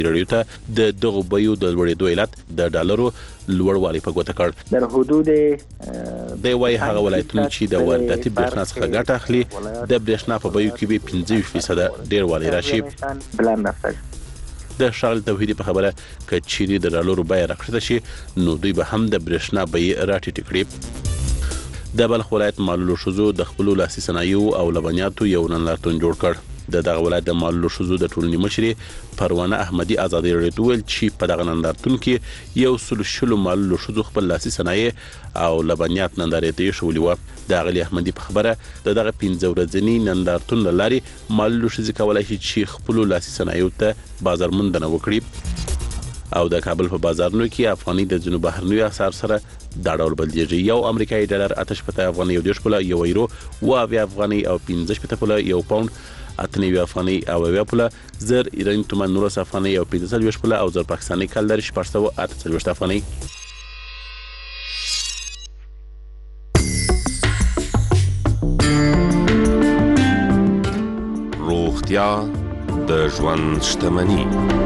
رادیو ته د دغه بیو د لوړېدو علت د ډالرو لوړوالی په ګوته کړ. در حدود د وای هغه ولایتونه چې د وارداتي برېښنا څخه ګټه اخلي د برېښنا په بیو کې به 15% ډیر والی راشي. د شارل توحیدی په خبره کچيري د ډالرو بیه راکړه شي نو دوی به هم د برېښنا بیه راټیټ کړي. د بلخ ولایت معلولو شوزو د خپل لاسي صنایعو او لبنیاتو یو نندارتون جوړ کړ. دغه ولایت د معلولو شوزو د ټولنې مشري پروانه احمدي ازادي رادیو ول چې په دغه نندارتون کې یو سلسله معلولو شوزو خپل لاسي صنایع او لبنیات نندارې ته شولې و. د غلي احمدي په خبره دغه 15 ورځنی نندارتون لاري معلولو شوزي کولای شي چې خپل لاسي صنایع ته بازار موندنه وکړي او د کابل په بازارونو کې افغاني د جنوب بهرنیو اسعار سره دا ډول بدلیږي. یو امریکایي ډالر 8 افغاني یو 10 پوله یو یورو او افغاني او 15 پوله یو پاوند 8 افغاني او 1 پوله زر ایرانی تومان 9 افغاني او 15 پوله او زر پاکستاني کال در 448 افغاني. روغتیا د ژوند شتمني.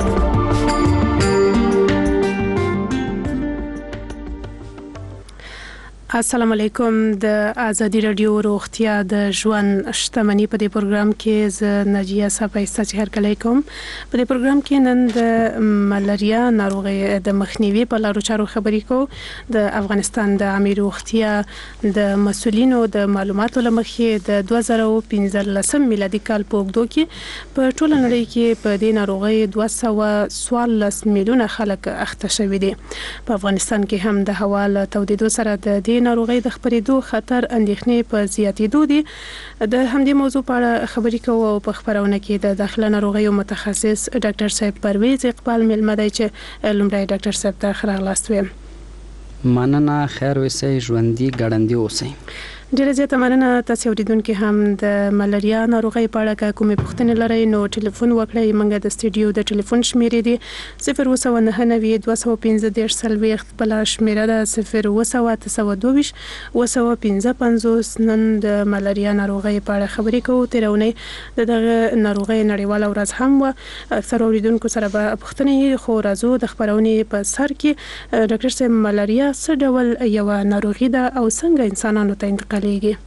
السلام علیکم. د ازادي رادیو روغتیا د ژوند شتمني په دې پروګرام کې ز نجیه صفای ستاسو هر کله کوم. په دې پروګرام کې نن د ملاریا ناروغي د مخنیوي په لارو چارو خبرې کوو. د افغانستان د عامه روغتیا د مسولینو د معلوماتو لمخې د 2015 میلادي کال په وګړو کې په ټول نړۍ کې په دې ناروغي 214 میلیونه خلک اخته شوي دي. په افغانستان کې هم د هوا له تودېدو سره د دې ناروغي د خپرېدو خطر اندېښنې په زیاتېدو دي. د همدې موضوع په اړه خبرې کوو او په خبرونه کې د داخله ناروغیو متخصص ډاکټر صاحب پرویز اقبال ملمه دی چې لومړی ډاکټر صاحب ته راغلاست ویم. مننه. خیر اوسئ، ژوندۍ ګړندۍ اوسئ. ډیره زیاته مننه. تاسو اوریدونکو هم د ملاریا ناروغي په اړه کومې پوښتنې لرئ نو ټلیفون وکړئ. موږ د استودیو د ټلیفون شمیرې دي 0299215 بل شمیره ده 02922 نن د ملاریا ناروغي په اړه خبرې کوو. تیرونه دغه ناروغي نړیواله ورځ هم و. اکثر اوریدونکو سره به پوښتنې خو راځو د خبرونه په سر کې ډاکټر صاحب ملاریا څه ډول یو ناروغي ده او څنګه انسانانو ته انتقال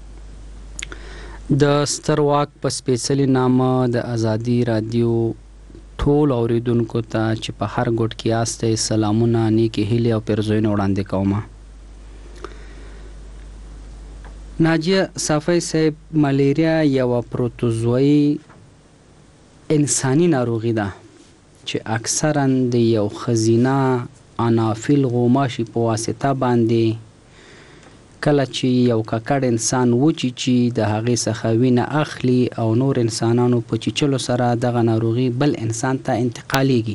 د ستر واک په سپیڅلي نامه د ازادي رادیو ټول اوریدونکو ته چې په هر ګوټ کې یاستئ سلامونه، نیکې هیلې او پیرزوینه وړاندې کوم. ناجیه صافی صاحب، ملیریا یو پروتوزویي انساني ناروغي ده چې اکثرا د یو خزینه انافیل غوماشي په واسطه باندې کله چې یو ککړ انسان وچی چې د هغې څخه وینه اخلي او نور انسانانو په چیچلو سره دغه ناروغي بل انسان ته انتقالیږي.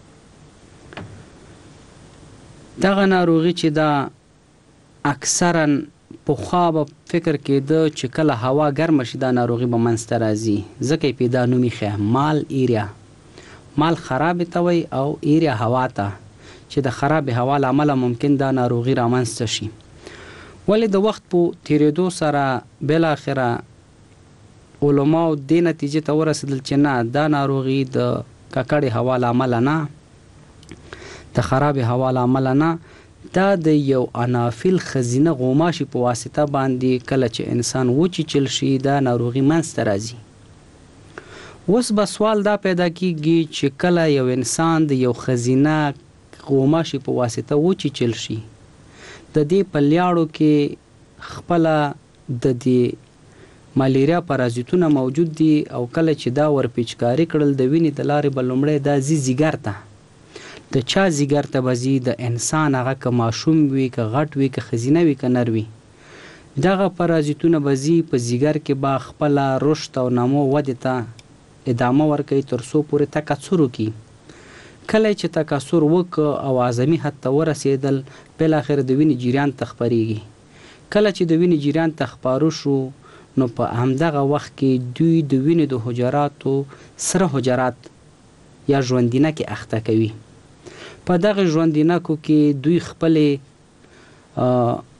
دغه ناروغي چې دا اکثرا پخوا به فکر کېده چې کله هوا ګرمه شي دا ناروغي به منځته راځي، ځکه یې پیدا نوم ایښی مال ایریا. مال خرابې ته وایي او ایریا هوا ته، چې د خرابې هوا له امله ممکن دا ناروغي رامنځته شي. ولې د وخت په تیریدو سره بالاخره علماو دې نتیجې ته ورسېدل چې نه، دا ناروغي د ککړې هوا له امله نه، د خرابې هوا له امله نه، دا د یو انافیل خزینه غوماشي په واسطه باندې کله چې انسان وچیچل شي دا ناروغي منځته راځي. اوس به سوال دا پیدا کیږي چې کله یو انسان د یو خزینه غوماشي په واسطه وچیچل شي د دې په لیاړو کې خپله د دې ملیریا پرازیتونه موجود دي او کله چې دا ورپیچکاري کړل د وینې د لارې به لومړی دا ځي ځیګر ته. د چا ځیګر ته به ځي؟ د انسان، هغه که ماشوم وي، که غټ وي، که ښځینه وي، که نر وي، دغه پرازیتونه به ځي په ځیګر کې به خپله رشد او نمو ودې ته ادامه ورکوي تر څو پورې تکثر وکړي. کله چې تکثر وکړ او اعظمي حد ته ورسېدل بالاخره د وینې جریان ته خپریږي. کله چې د وینې جریان ته خپاره شو نو په همدغه وخت کې دوی د وینې د حجراتو سره حجرات یا ژوندینه کې اخته کوي. په دغه ژوندینکو کې دوی خپلې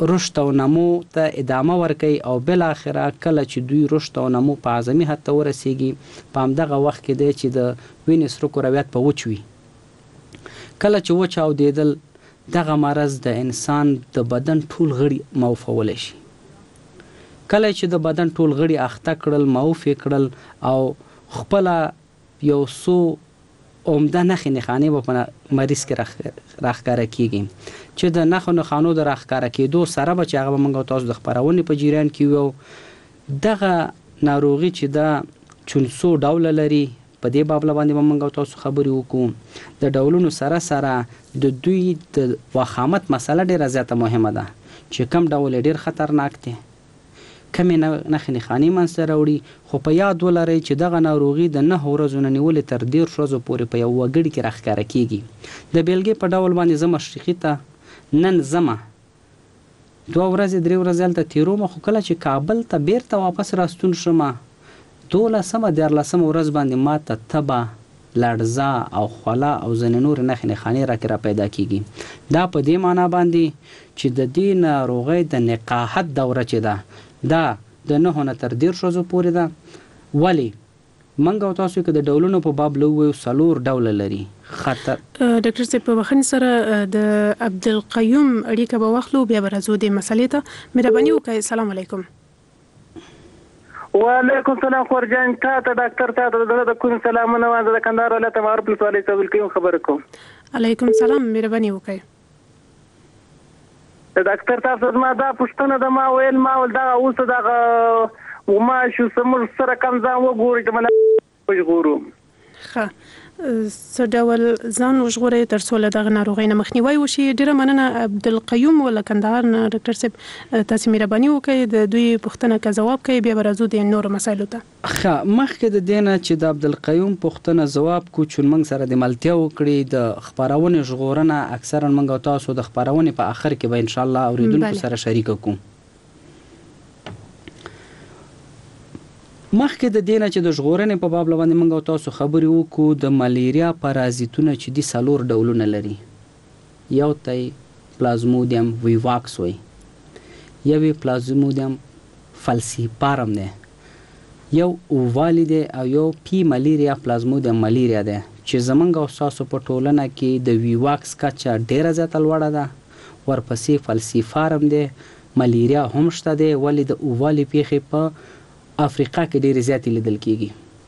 رشد او نمو ته ادامه ورکوي او بل اخره کله چې دوی رشد او نمو په اعظمي حد ته ورسیږي په همدغه وخت کې دی چې د وینې سره کرویات په وچ وي. کله چې وچ اودېدل دغه مرض د انسان د بدن ټول غړي موفولی شي. کله چې د بدن ټول غړي اخته کړل موفې کړل او خپله یو څو عمده نښې نښانې به په مریض کې راښکاره کېږي چې د نښو نښانو د راښکاره کېدو سره به چې هغه به موږ او تاسو د خپرونې په جریان کې وو. دغه ناروغي چې دا چونسو ډوله لري په دې باب باندې به موږ او تاسو خبرې وکړو. د ډولونو سره سره د دوی د وخامت مسله ډېره زیاته مهمه ده چې کم ډول ډېر خطرناک دی، کمې نښې نښانې منځته راوړي. خو په یاد ولرئ چې دغه ناروغي د 9 ورځو نه نیولې تر 10 ورځو پورې په یو وګړي کې راښکاره کېږي. د بیلګې په ډول باندې زه مشرقي ته نن ځمه 2 ورځې 3 ورځې هلته تېرومه، خو کله چې کابل ته بیرته واپس راستون شمه 12مه 14مه ورځ باندې ما ته تبه، لړزه او خوله او ځینې نورې نښې نښانې راکې را پیدا کېږي. دا په دې معنا باندې چې د دې ناروغۍ د نقاحت دوره چې ده دا د 9 نه تر 10 ورځو پورې ده. ولې منګ او تاسو کې د ډولونو په باب لوي 4 ډول لري خطر. ډاکټر صاحب په بخښنې سره د عبدالقیوم اړیکه به واخلو، بیا به راځو د مسلې ته. مهرباني وکړئ. السلام علیکم. وعلیکم السلام خورجان. تاسو ډاکټر ته د کوم سلامونه واځه د کندهار ولایت معروف ولسوالۍ څخه عبدالقیوم خبرې کوم. علیکم السلام. مهرباني وکړئ. ډاکټر تاسو ما دا پوښتنه د ما ویل دا اوس دغه وما شو سمور سره کم ځان وګورئ چې منه وژغورو. ښه څه ډول ځان وژغورئ تر څو له دغه ناروغۍ نه مخنیوی وشي. ډېره مننه عبدالقیوم له کندهار نه. ډاکټر صاحب تاسو مهرباني وکړئ د دوی پوښتنه که ځواب کوي بیا به راځو د نورو مسایلو ته. ښه مخکې د دې نه چې د عبدالقیوم پوښتنه ځواب کو چون موږ سره د ملتیا وکړي د خپرونې ژغورنه اکثرا موږ او تاسو د خپرونې په آخر کې به انشاءالله اوریدونکو سره شریک کوو. مخکې د دې نه چې د ژغورنې په باب باندې موږ او تاسو خبرې وکړو د ملیریا پارازیتونه چې دي 4 ډولونه لري. یو ته پلازمودیم ویواکس وایي، یو پلازمودیم فالسیپارم دی، یو اووالی دی او یو پی ملیریا پلازمودیم ملیریا دی چې زمونږ او تاسو په ټولنه کې د ویواکس کچه ډیره زیاته لوړه ده، ورپسې فالسیپارم دی، ملیریا هم شته دی، ولې د اووالی پیښې په افریقا کې ډېرې زیاتې لیدل کېږي.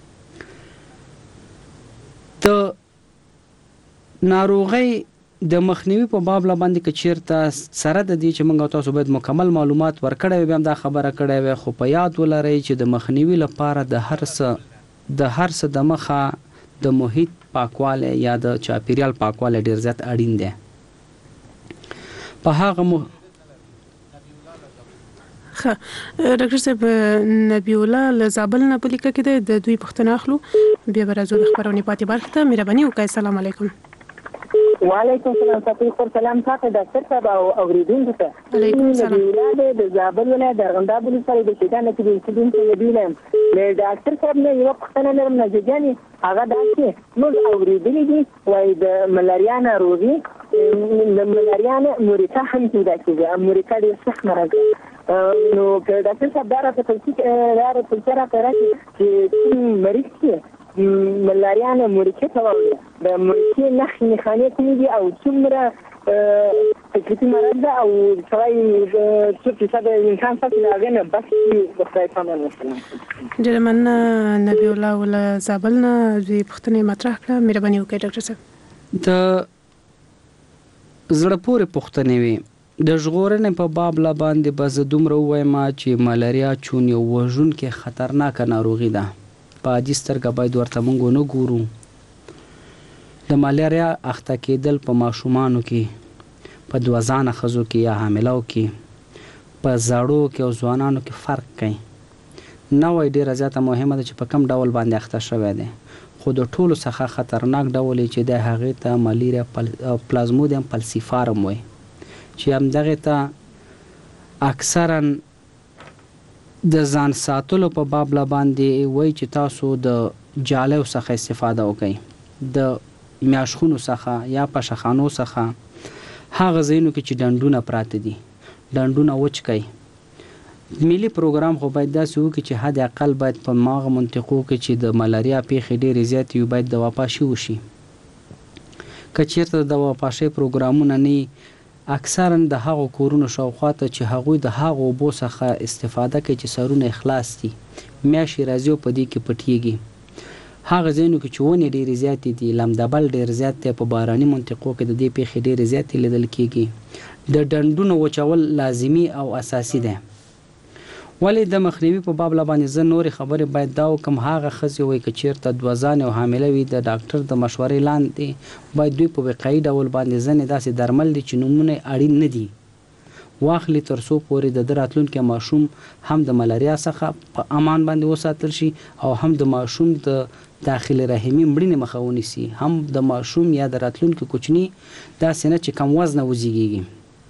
د ناروغۍ د مخنیوي په باب باندې که چیرته سره د دې چې موږ او تاسو باید مکمل معلومات ورکړی وي بیا هم دا خبره کړی وي، خو په یاد ولرئ چې د مخنیوي لپاره د هر څه د مخه د محیط پاکوالی یا د چاپیریال پاکوالی ډېر زیات اړین دی. په هغه ډاکټر صاحب نبی الله له زابل نه په لیکه کې دی، د دوی پوښتنه اخلو بیا به راځو د خپرونې پاتې برخې ته. مهرباني وکړئ. السلام علیکم. وعلیکم السلام. تاسو سلام تاسو ډاکټر صاحب او اوریدونکو ته. علیکم السلام. د زابل ولایت د ارغنداب ولسوالۍ د شیطان کې د انسیډنټ د بیلم له ډاکټر صاحب نه یو پوښتنه لرم نه ځګنی هغه دا چې موږ اوریدلې دي وای د ملاریا ناروغي د ملاریا موريکا هم پیدا کیږي. موريکا ډېر سخت مرض دی. نو که ډاکټر صاحب دا راته تفصیل راکړي چې مریض کې ملاریا نه موريکا ته وایي د موريکا نښې نښانې کومې دي او څومره تکلیفي مرض ده او سړی څو فیصد انسان ساتي د هغې نه بس د خدای پامان وسلام. ډېره مننه نبی الله له زابل نه دوی پوښتنې مطرح کړه. مهرباني وکړئ ډاکټر صاحب. د زړه پورې پوښتنې وي د ژغورنې په باب باندې به زه دومره ووایم چې ملاریا چون یو وژونکې خطرناکه ناروغي ده، په عادي سترګه باید ورته موږ ونه ګورو. د ملاریا اخته کېدل په ماشومانو کې، په دوزانه ښځو کې یا حاملو کې، په زړو کې او ځوانانو کې فرق کوي. نوعی ډېره زیاته مهمه ده چې په کوم ډول باندې اخته شوی دی، خو د ټولو څخه خطرناک ډول چې د هغې ته ملیریا پلازمودیم فالسیپارم وایي چې همدغې ته اکثرا د ځان ساتلو په باب باندې وایي چې تاسو د جالیو څخه استفاده وکړئ، د میاشخونو څخه یا پشخانو څخه، هغه ځایونو کې چې ډنډونه پراته دي ډنډونه وچ کړي. ملي پروګرام خو باید داسې وکړي چې حد اقل باید په ماغه منطقو کې چې د ملاریا پیښې ډېرې زیاتې وي باید دوا پاشي وشي. که چېرته د دوا پاشۍ پروګرامونه نه اکثرا د هغو کورونو شاوخوا ته چې هغوی د هغو اوبو څخه استفاده کوي چې سرونه یې خلاص دي میاشتې راځي او په دې کې پټیږي. هغه ځایونو کې چې ونې ډېرې زیاتې دي لمدبل ډېر زیات دی په باراني منطقو کې د دې پیښې ډېرې زیاتې لیدل کېږي. د ډنډونو وچول لازمي او اساسي دی. ولې د مخنیوي په باب باندې زه نورې خبرې باید دا وکړم. هغه ښځې وایي که چېرته 2 ځانې او حامله وي د ډاکټر د مشورې لاندې باید دوی په وقایي ډول باندې ځینې داسې درمل دي چې نومونه اړین نه دي واخلي تر څو پورې د راتلونکي ماشوم هم د ملاریا څخه په امان باندې وساتل شي او هم د ماشوم د داخل رحمي مړینې مخه ونیسي، هم د ماشوم یا د راتلونکي کوچني داسې نه چې کم وزنه وزیږي.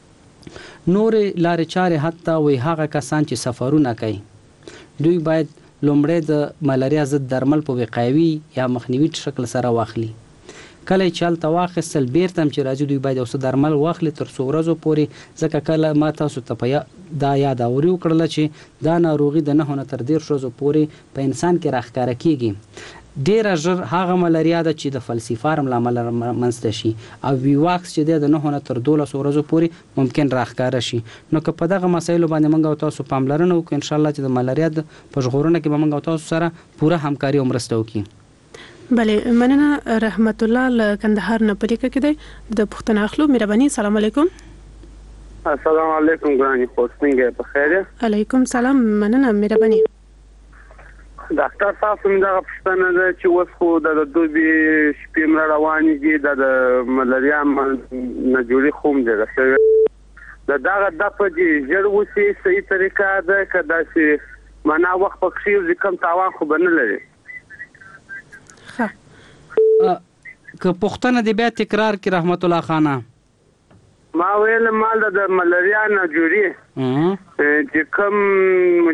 نورې لارې چارې حتی وایي هغه کسان چې سفرونه کوي دوی باید لومړی د ملاریا ضد درمل په وقایوي یا مخنیوي شکل سره واخلي. کله چې هلته واخیستل بیرته هم چې راځي دوی باید یو څه درمل واخلي تر څو ورځو پورې. ځکه کله ما تاسو ته په دا یاداوري وکړله چې دا ناروغي د 9 نه تر 10 ورځو پورې په انسان کې راښکاره کیږي. ډیره ژر هغه ملاریا ده چې د فلسفارم له امله منځته شي او ویواکس چې دی د 9 نه تر 12 ورځو پورې ممکن راښکاره شي. نو که په دغه مسایلو باندې موږ او تاسو پاملرنه وکړو انشاءالله چې د ملاریا په ژغورنه کې به موږ او تاسو سره پوره همکاري او مرسته وکړو. بله مننه. رحمت الله له کندهار نه پریکه کې دی د پښتنه اخلو. مهرباني. السلام علیکم. السلام علیکم ګراني خوستنګ په خیر. علیکم سلام. مننه. مهرباني. ډاکټر تاسو موږ د پښتنه ده چې اوس خو د دوبي شپې مړ روانې دي د ملاریا نه جوړي خوم دي دغه د په دې جوړ وسی صحیح طریقه ده کدا چې معنا وخت پکې کم تاوان خو بنه لري. که پښتنه دی بیا تکرار کی رحمت الله خانه. ما ویل مال د ملاریا نه جوړي چې کوم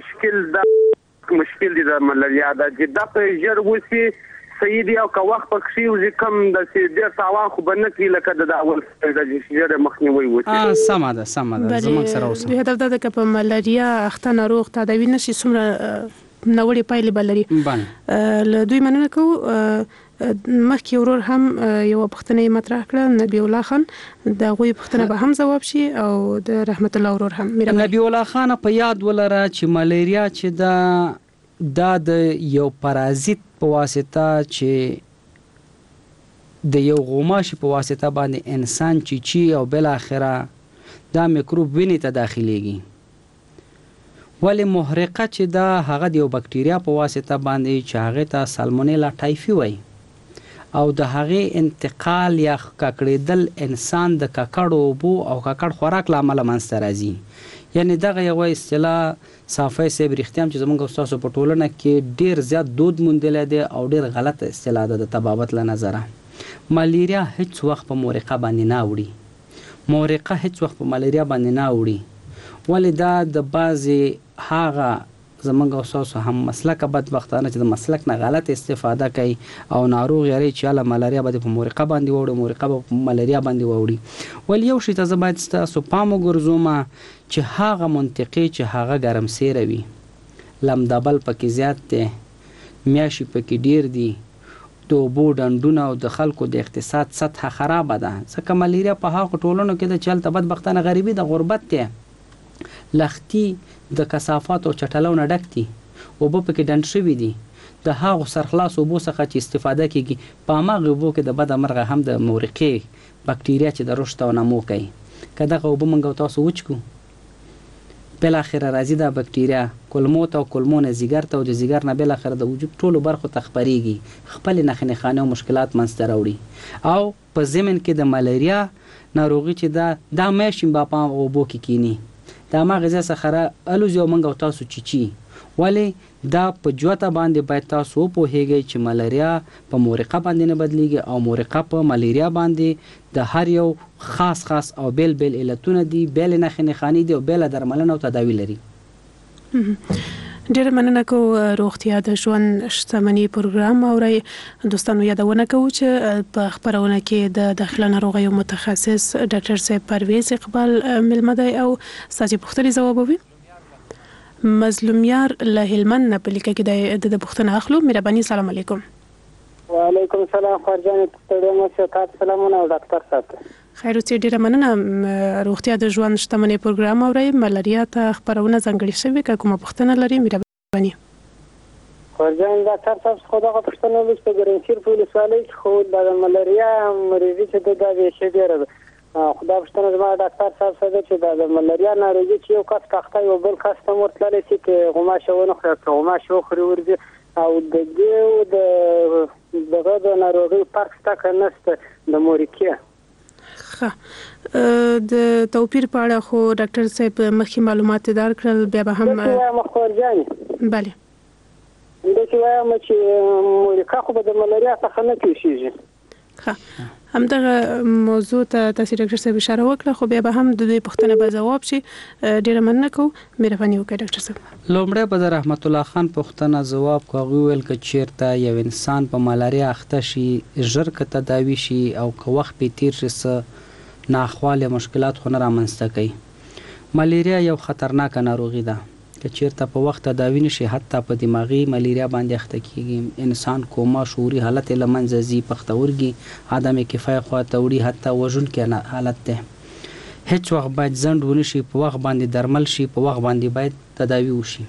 مشکل دي د ملاریا د جدا په جوړ وسی صحیح دی او که وخت پکې کم د دې تاوان خو بنه کی لکه د اول د جوړ مخنیوي وسی. سمه ده زموږ سره اوسه. دوی هدف دا ده چې په ملاریا اخته ناروغ تداوی نشي څومره نوړې پایلې بلري. له دوی مننه کوو. مخکې ورور هم یو پښتنه مطرح کړه نبی الله خان د غوی پښتنه به هم جواب شي او د رحمت الله ورور هم. نبی الله خان په یاد ولره چې ملاریا چې دا د یو پارازیت په واسطه چې د یو غوماشي په واسطه باندې انسان چی او بل اخره دا میکروب وینې ته داخليږي. ولی محرقه چې دا هغه د یو بکټریا په واسطه باندې چې هغه ته سالمونیلا ټایفي وای او د هغه انتقال یا ککړېدل انسان د ککړو بو او ککړ خوراک لامل منځته راځي. یعنی دغه یو اصطلاح صافی سیب رښتیام چې زمونږ استادو په ټولنه کې ډیر زیات دود مونډل دي او ډیر غلط اصطلاح ده د تبابت له نظره. ملاریا هیڅ وخت په مورقه باندې نه وړي. مورقه هیڅ وخت په ملاریا باندې نه وړي. ولی دا د بعضی هغه زمونږ اوساسو هم مسلک بدبختانه چې د مسلک نه غلط استفاده کوي او ناروغ یاري چې له ملاریا باندې په مورقه باندې وړي مورقه په ملاریا باندې وړي. ول یو شی ته زه باید تاسو پام وګرځوم چې هغه منطقې چې هغه ګرم سیره وي لمدبل پکې زیات دی میاشي پکې ډیر دي د اوبو ډنډونه او د خلکو د اقتصاد سطح خراب ده. ځکه ملاریا په هغه ټولنو کې د چلته بدبختانه غریبي د غربت دی لختي د کثافات او چټلونه ډک دي اوبه پکې ډنډ شوي دي د هغو سرخلاص اوبو څخه چې استفاده کیږي په هماغه اوبو کې د بده مرغه هم د مورقې بکټریا چې د رشد او نمو کوي. که دغه اوبه موږ تاسو وچکو بالاخره راځي دا بکټریا کولمو ته او کولمو نه ځیګر ته او د ځیګر نه بالاخره د وجود ټولو برخو ته خپریږي خپل نښنې خانه او مشکلات منځته راوړي. او په ضمن کې د ملاریا ناروغي چې دا میاشم با په اوبو کې کینی دا ما غذا سخره الوزیو منګو تاسو چی ولی دا په جوته باندې باید تاسو په هیږي چې ملاریا په مورقه باندې نه بدلیږي او مورقه په ملاریا باندې د هر یو خاص او بیل علتونه دي بیل نښنې خاني دي او بیل درملنه او تداوی لري. ډېر مننه کوم روغتیا د ژوند شتمنۍ پروګرام اوري دوستانو یادونه کوم چې په خبرونه کې د داخله ناروغیو متخصص ډاکټر صاحب پرویز اقبال ملمدای او ساسي پوښتنې ځوابوي. مظلومیار له هلمند نه په لیکه کې د پوښتنه اخلو. مهرباني. السلام علیکم. وعلیکم السلام. خورجان ستړي مو شه. تاسو سلامونه او ډاکټر صاحب. خیر اوسې. ډېر مننه. روغتیا د ژوند شتمنۍ پروګرام اوري ملاریا ته خبرونه ځانګړي شوی که کومه پوښتنه لري مهرباني. خورجان ډاکټر صاحب خدا غو پښتنو لسته ګرنچیر په لسالي خو د ملاریا مریضي چې د ویشي ډیره خدا پښتنو زما ډاکټر صاحب سره چې د ملاریا ناروغي چې یو کس کاخته یو بل کس ته ورتللی شي چې غوماشه ونه خوري غوماشه خوري ورځي او د دې دغه د ناروغي فرق شته که نشته د مورکیا. د توپیر په اړه خو ډاکټر صاحب مخکې معلومات درکړل بیا به هم خورجان بله دا چې وایم چې مورکا خو به د ملاریا څخه نه کېږي. همدغه موضوع ته تاسو ډاکټر صاحب اشاره وکړه خو بیا به هم د دې پوښتنه به ځواب شي. ډیره مننه کوم. مهرباني وکړئ ډاکټر صاحب. لومړی به د رحمت الله خان پوښتنه ځواب کوي ویل ک چیرته یو انسان په ملاریا اخته شي ژر ک تداوی شي او که وخت په تیر شي ناخواله مشکلات خو نه رامنځته کوي. ملاریا یو خطرناک ناروغي ده که چیرته په وخت تداوی نشي حتی په دماغي ملاریا باندې اخته کیږي انسان کوما شعوري حالت لمنځه زی پختورګي عدم کفایت خو ته وړي حتی وژن کې حالت ده. هیڅ وخت باید ځند ونشي په وخت باندې درمل شي په وخت باندې باید تداوی وشي.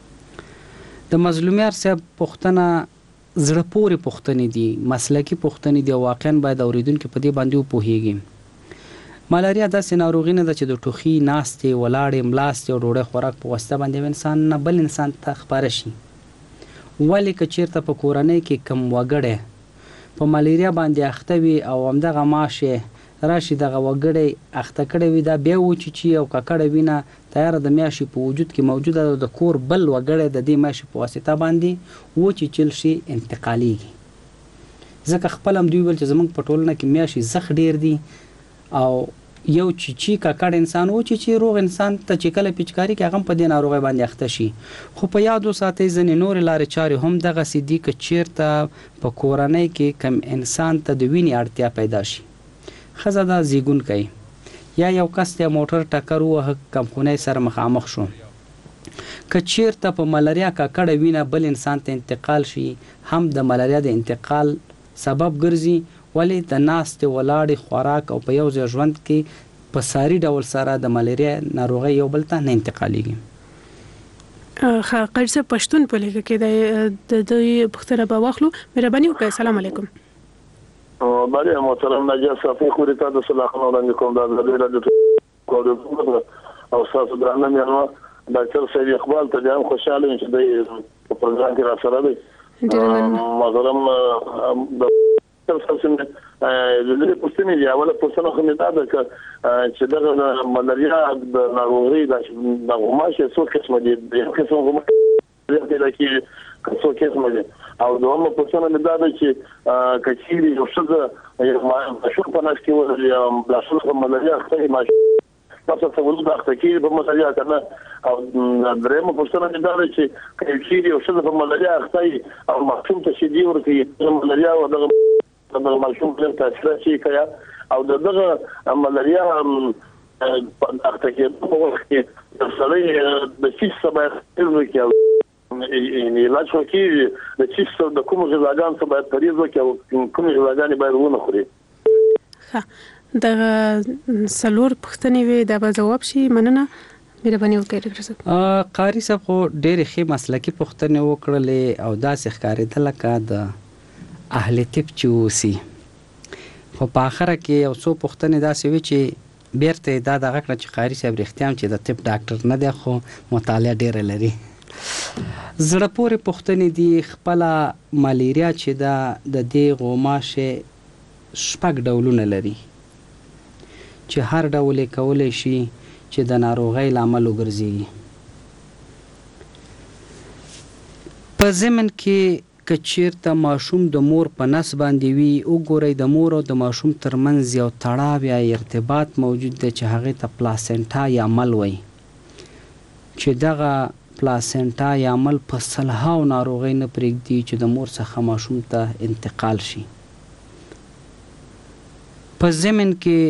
د مظلومیار صاحب پوښتنه زړه پورې پوښتنې دي مسلکي پوښتنې دي واقعا باید اوریدونکو په دې باندې وپوهیږي. ملاریا داسې ناروغي نه ده چې د ټوخي ناستې ولاړې ملاستې او ډوډۍ خوراک په واسطه باندې انسان نه بل انسان ته خپاره شي. ولې که چیرته په کورنۍ کې کم وګړی په ملاریا باندې اخته وي او همدغه ماشه راشي دغه وګړی اخته کړی وي دا بیا وچی او ککړه وینه تیار د میاشي په وجود کې موجوده د کور بل وګړی د دې ماشي په واسطه باندې وچی چل شي انتقالیږي. ځکه خپل هم دوی ول چې زمونږ په ټولنه کې میاشي زخ ډیر دي او یو چی ککړ انسان و چې روغ انسان ته چې کله پچکاری کې هغه په دې ناروغي باندې اخته شي. خو په یادو ساتي ځنې نور لارې چارې هم دغه سیدی ک چیرته په کورنۍ کې کم انسان ته د وینې اړتیا پیدا شي خزه دا زیګون کوي یا یو کس ته موټر ټکر وه کم خونه سره مخامخ شو ک چیرته په ملاریا ککړ وینه بل انسان ته انتقال شي هم د ملاریا د انتقال سبب ګرځي. ولی د ناستې ولاړې خوراک او په یو ځای ژوند کې په ساري ډول سره د ملاریا ناروغي یو بل ته نه انتقالیږي. قاری صاحب پښتون په لیکه کې د دوی پښتنه به واخلو. مهرباني وکړئ. السلام علیکم. بله محترم نجیب صافی خو ته د صلاح وړاندې کوم د راډیو او تاسو درنه مېلمه ډاکټر صاحب اقبال ته ډېر خوشاله یم چې د پروګرام کې را سره دی. محترم تاسو د دې پوښتنې دی اوله پوښتنه خو مې دا ده چې د ملاریا د ناروغي د غوماشه څو قسمه دي د قسم غوماشه د کې څو قسمه دي او دومره پوښتنه مې دا ده چې کچيري یو څه یو ماشوم په ناس کې ولې د اصل ملاریا ختمي ماشوم تاسو ته ولود اخته کې په ملاریا کنه او درېمه پوښتنه مې دا ده چې کچيري یو څه په ملاریا اخته او ماشوم ته شي دی ورته ملاریا او د ماشوم په تاثیر شي کیا او دغه ملاریا اخته کې په وخت کې د سړی د چیز سبب کې علاج وکړي د چیز د کوم غذاګان څخه باید پرهیز وکړي او کوم غذاګان باید ونه خوري. د سلور پښتنې وي دا به جواب شي. مننه. مهرباني وکړئ ډاکټر صاحب. قاری صاحب خو ډېرې ښې مسلکي پوښتنې وکړلې او داسې ښکارېدله لکه د اهل طب چې اوسي خو په اخره کې یو څو پوښتنې داسې وي چې بیرته دا دغه کړه چې قاری صاحب رښتیا هم چې د طب ډاکټر نه دی خو مطالعه ډېره لري. زړه پورې پوښتنې دي. خپله ملیریا چې د دې غوماشې 6 ډولونه لري چې هر ډول یې کولی شي چې د ناروغۍ لامل وګرځي. په ضمن کې که چیرته ماشوم د مور په نس باندې وي وګورئ د مور او د ماشوم ترمنځ یو تړاو یا ارتباط موجود دی چې هغې ته پلاسنټا یا مل وایي چې دغه پلاسنټا یا مل په سلهاو ناروغۍ نه پرېږدي چې د مور څخه ماشوم ته انتقال شي. په ضمن کې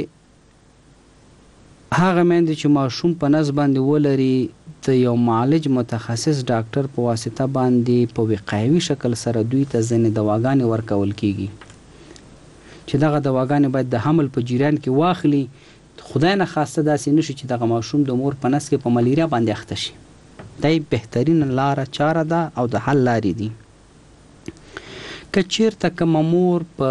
هغه میندې چې ماشوم په نس باندې ولري د یو معالج متخصص ډاکټر په واسطه باندې په وقایوي شکل سره دوی ته ځینې دواګانې ورکول کیږي چې دغه دواګانې باید د حمل په جریان کې واخلي. خدای نه خواسته داسې نشي چې دغه ماشوم د مور په نس کې په ملیریا باندې اخته شي. دا بهترین لاره چاره ده او د حل لارې دي. که چیرته کومه مور په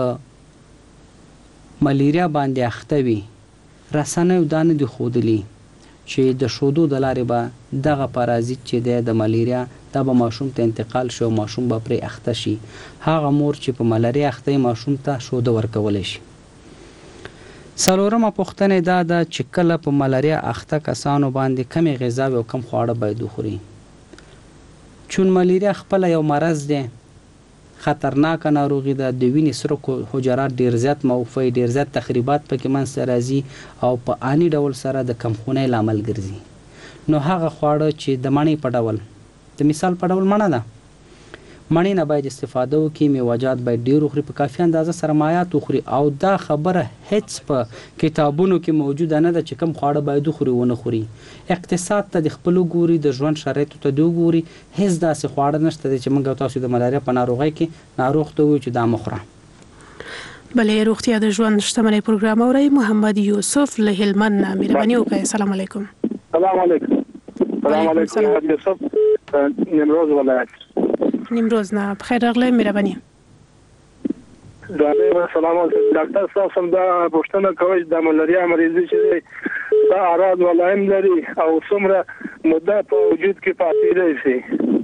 ملیریا باندې اخته وي رسنیو دا نه دي ښودلي چې د شودو د لارې به دغه پارازیت چې دی د ملیریا دا به ماشوم ته انتقال شي او ماشوم به پرې اخته شي. هغه مور چې په ملیریا اخته وي ماشوم ته شوده ورکولی شي. څلورمه پوښتنه دا ده چې کله په ملیریا اخته کسانو باندې کمې غذاوې او کم خواړه باید وخوري. چون ملیریا خپله یو مرض دی، خطرناکه ناروغي ده، د وینې سره حجرات ډیر زیات موفي، ډیر زیات تخریبات پکې منځته راځي او په آني ډول سره د کمخونۍ لامل ګرځي. نو هغه خواړه چې د مڼې په ډول، د مثال په ډول مڼه ده، مڼې نه باید استفاده وکړي، میوه‌جات باید ډیر وخوري، په کافي اندازه سره مایعات وخوري. او دا خبره هیڅ په کتابونو کې موجوده نه ده چې کوم خواړه باید وخوري ونه خوري. اقتصاد ته د خپل ګوري، د ژوند شرایطو ته د ګوري، هیڅ داسې خواړه نشته چې موږ تاسو د ملاریا په ناروغۍ کې ناروغ ته وایو چې دا مخوره. بلې روغتیا د ژوند شتمنۍ پروګرام اورئ. محمد یوسف له هلمند نه مهرباني وکړئ. السلام علیکم. السلام علیکم. السلام علیکم. محمد یوسف نیمروز ولایت. نیمروز نه بخیر راغلی. مهرباني. سلام علیکم ډاکټر صاحب. سم دا پوښتنه کوي د ملاریا مریضي چې دا اعراض ولایم لري او څومره مدته په وجود کې پاتې دی.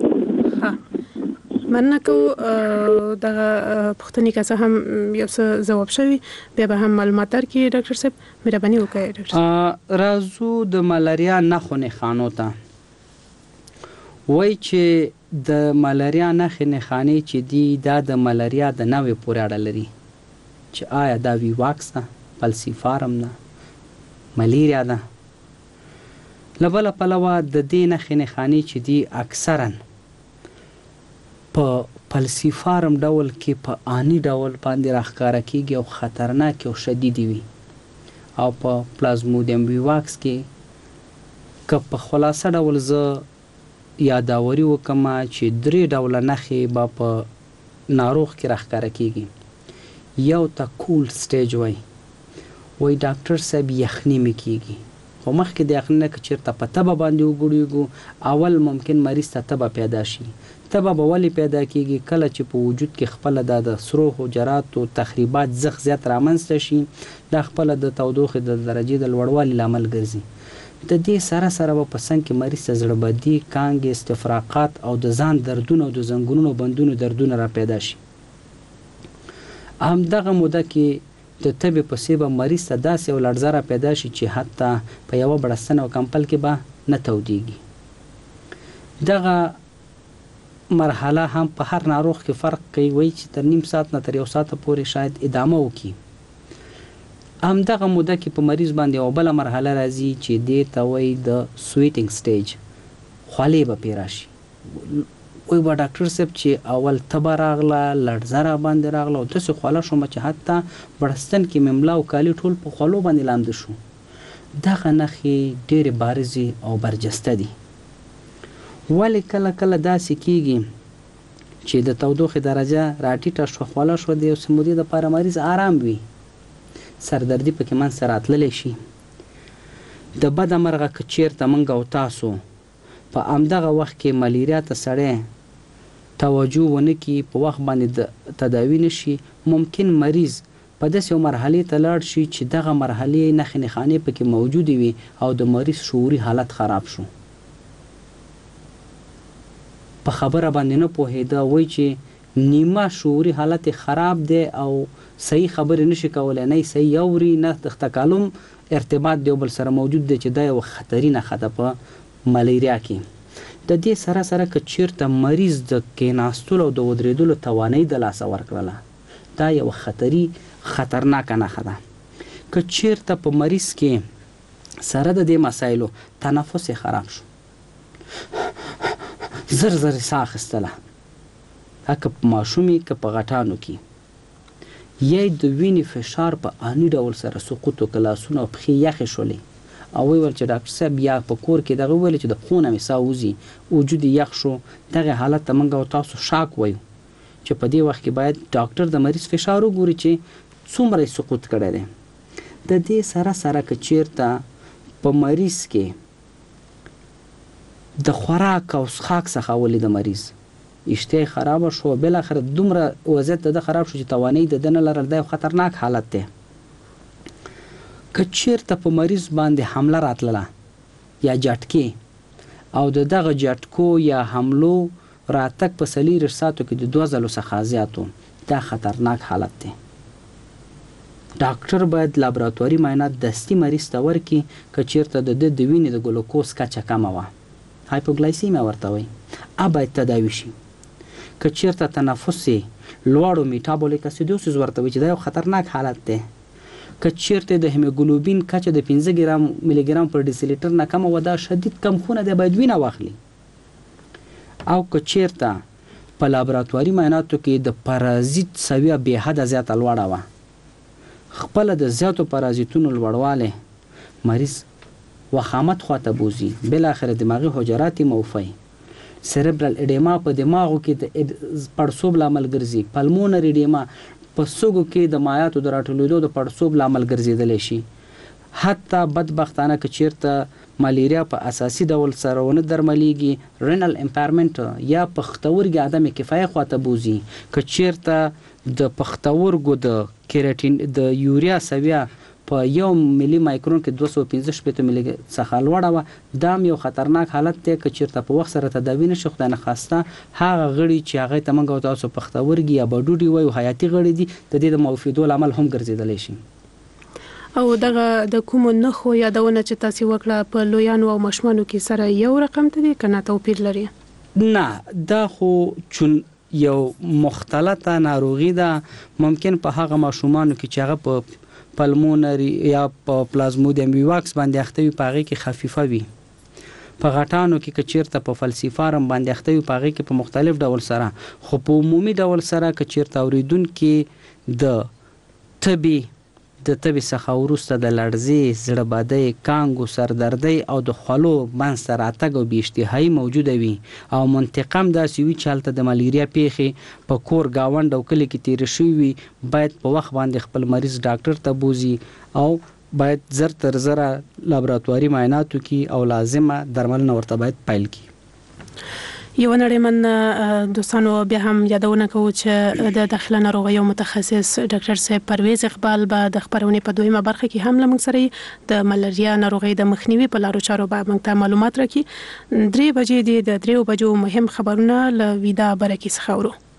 مننه کوو دغه پوښتنې که څه هم یو څه ځواب شوي بیا به هم معلومات درکړي. ډاکټر صاحب مهرباني وکړئ. راځو د ملاریا نښو نښانو ته. وایي چې د ملاریا نښې نښانې چې دي دا د ملاریا د نوع پورې اړه لري چې آیا دا وی واکس ده، پلسیفارم ده، ملیریا ده. له بله پلوه د دې نښې نښانې چې دي اکثرا په پلسیفارم ډول کې په آني ډول باندې راښکاره کیږي او خطرناک او شدیدې وي، او په پلازمودیم وی واکس کې که په خلاصه ډول زه یاداوري وکم چې 3 ډوله نښې به په ناروغ کې راښکاره کیږي. یو ته کول سټیج وای ډاکټر صاحب یخني مې کیږي، خو مخکې د یخني نه که چېرته په تبه باندې وګړېږو اول ممکن مریض ته تبه پیدا شي. تبه به ولې پیدا کیږي؟ کله چې په وجود کې خپله د سرو حجراتو تخریبات زخ زیات رامنځته شي، دا خپله د تودوخې د درجې د لوړوالي لامل ګرځي. د دې سره سره به په څنګ کې مریض ته زړه بدي، کانګې، استفراقات او د ځان دردونه او د زنګونونو بندونو دردونه را پیدا شي. همدغه موده کې د تبې په څېر به مریض ته داسې یو لړزه را پیدا شي چې حتی په یوه بړستن او کمپل کې به نه تودېږي. دغه مرحله هم په هر ناروغ کې فرق کوي، وایي چې تر نیم ساعت نه تر 1 ساعته پورې شاید ادامه وکړي. همدغه موده کې په مریض باندې یوه بله مرحله راځي چې دې ته وایي د سویټینګ سټیج، خولې به پرې راشي. وایي به ډاکټر صاحب چې اول تبه راغله، لړزه را باندې راغله او داسې خوله شومه چې حتی بړستن کې مې ملا او کالي ټول په خولو باندې لامده شو. دغه نښې ډېرې بارزې او برجسته دي. ولې کله کله داسې کیږي چې د تودوخې درجه راټیټه شوه، خوله شوه، د یو څه مودې دپاره مریض آرام وي، سردردي پکې منځته راتللی شي. د بده مرغه که چېرته موږ او تاسو په همدغه وخت کې ملیریا ته سړی توجه ونه کړي، په وخت باندې تداوي نه شي، ممکن مریض په داسې یو مرحلې ته لاړ شي چې دغه مرحلې نښې نښانې پکې موجودې وي او د مریض شعوري حالت خراب شو. په خبره باندې نه پوهېده، وایي چې نیمه شعوري حالت خراب دی او صحیح خبرې نشي کولی، نه صحیح اوري، نه د تکالم ارتباط د یو بل سره موجود دی چې دا یو خطري نښه ده په ملیریا کې. د دې سره سره که چېرته مریض د کېناستلو او د ودرېدلو توانایي د لاسه ورکړله، دا یو خطرناکه نښه ده. که چېرته په مریض کې سره د دې مسایلو تنفس یې خراب شو، زر زر ساه اخیستله، که په ماشومي که په غټانو کې، یا د وینې فشار په آني ډول سره سقوط وکړ، لاسونه او پښې یخې شولې او ویل چې ډاکټر صاحب یا په کور کې دغه ویل چې د پښو نه مې ساه وځي، وجود یې یخ شو. دغه حالت ته موږ او تاسو شاک وایو چې په دې وخت کې باید ډاکټر د مریض فشار وګوري چې څومره یې سقوط کړی دی. د دې سره سره که چېرته په مریض کې د خوراک او څښاک څخه ولې د مریض اشتها خراب شو، بل اخر دومره وضعیت د خراب شو چې توانایي د نه لرل د خطرناک حالت دی. که چیرته په مریض باندې حمله راتله یا جټکې او دغه جټکو یا حملو راتګ په 4 ساعتو کې د 2 ځلو څخه زیاتو، دا خطرناک حالت دی. ډاکټر باید لابراتواري معاینات دستي مریض ته ورکړي که چیرته د وینې د ګلوکوز کچه کمه وه، هایپوګلایسیمیا ورته وایي، باید تداوي شي. که چیرته تنفس لوړو میټابولیک اسیدوسیس ورته وایي چې دا یو خطرناک حالت دی. که چیرته د هیموګلوبین کچه د 15 ملي ګرام پر ډیسیلیټر نه کمه وه، دا شدید کم خونه دی، باید وینه واخلي. او که چیرته په لابراتواري معایناتو کې د پارازیت سویه بې حده زیاته لوړه وه، خپله د زیاتو پارازیتونو لوړوالی مریض وخامت خواته بوزي، بالاخره دماغي حجرات موفي، سیریبرل اډیما په دماغو کې د پړسوب لامل ګرځي، پلمونری اډیما په سږو کې د مایعاتو د راټولېدو د پړسوب لامل ګرځېدلی شي. حتی بدبختانه که چیرته ملیریا په اساسي ډول سره ونه درملیږي، رینل امپایرمنټ یا پښتورګي عدم کفایه خواته بوزي. که چیرته د پښتورګو د کیراتین د یوریا سویه په 1 ملي مایکرون کې 215 ملي څخه لوړه وه، دا یو خطرناک حالت دی. که چیرته په وخت سره تداوی نشي، خدای نخواسته هغه غړي چې هغه ته موږ او تاسو پښتورګي یا بډوډي وایو حیاتي غړي دي، د دې د موفیدو لامل هم ګرځېدلی شي. او دغه د کومو نښو یادونه چې تاسو وکړه په لویانو او ماشومانو کې سره یو رقم ته دي کنه توپیر لري؟ نه، دا خو چون یو مختلطه ناروغي ده، ممکن په هغه ماشومانو کې چې هغه په پلمونری یا په پلازمودیم ویواکس باندې اخته وي په هغې کې خفیفه وي، په غټانو کې که چیرته په فلسیفارم باندې اخته وي په هغې کې په مختلف ډول سره، خو په عمومي ډول سره که چیرته اوریدونکي د تبې څخه وروسته د لړزې، زړه بدۍ، کانګو، سردردۍ او د خولو منځته راتګ او بې اشتهایي موجوده وي او منتقم داسې وي چې هلته د ملیریا پیښې په کور، ګاونډ او کلي کې تېرې شوي وي، باید په وخت باندې خپل مریض ډاکټر ته بوزي او باید زر تر زره لابراتواري معایناتو کې او لازمه درملنه ورته باید پیل کړي. یو نړیمن دوستانو بیا هم یادونه کوو چې د داخله ناروغیو متخصص ډاکټر صاحب پرویز اقبال به د خبرونې په 2مه برخه کې هم لمن سره د ملاریا ناروغي د مخنیوي په لارو چارو به موږ ته معلومات راکړي. 3 بجې د 3 بجو مهم خبرونه له ویدا برکې څخه ورو.